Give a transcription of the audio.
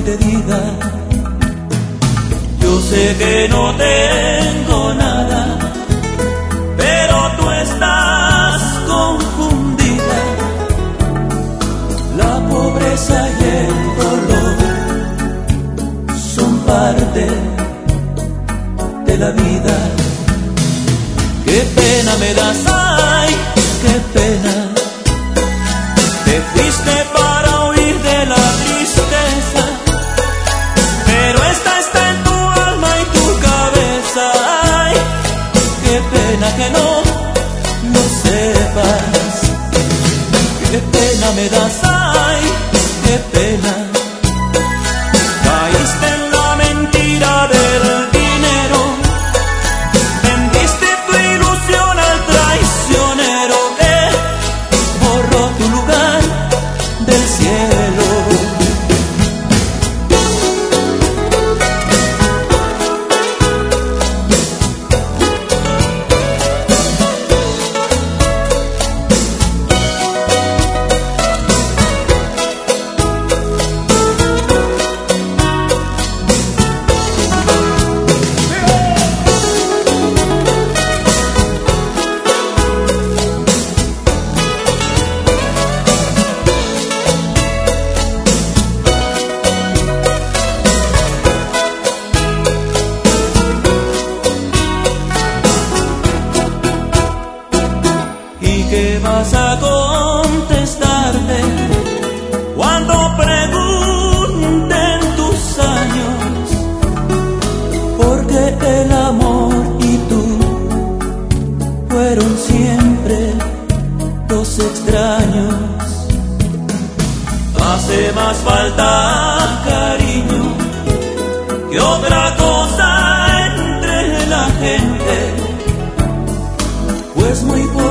te diga, yo sé que no tengo nada, pero tú estás confundida. La pobreza y el dolor son parte de la vida. Qué pena me das, ay, qué pena. Te fuiste para huir de la tristeza, pero esta está en tu alma y tu cabeza. Ay, qué pena que no lo sepas. Qué pena me das, ay, qué pena. Caíste en la mentira del dinero, vendiste tu ilusión al traicionero que borró tu lugar del cielo. ¿Qué vas a contestarte cuando pregunten tus años? Porque el amor y tú fueron siempre dos extraños. Hace más falta cariño que otra cosa entre la gente, pues muy poco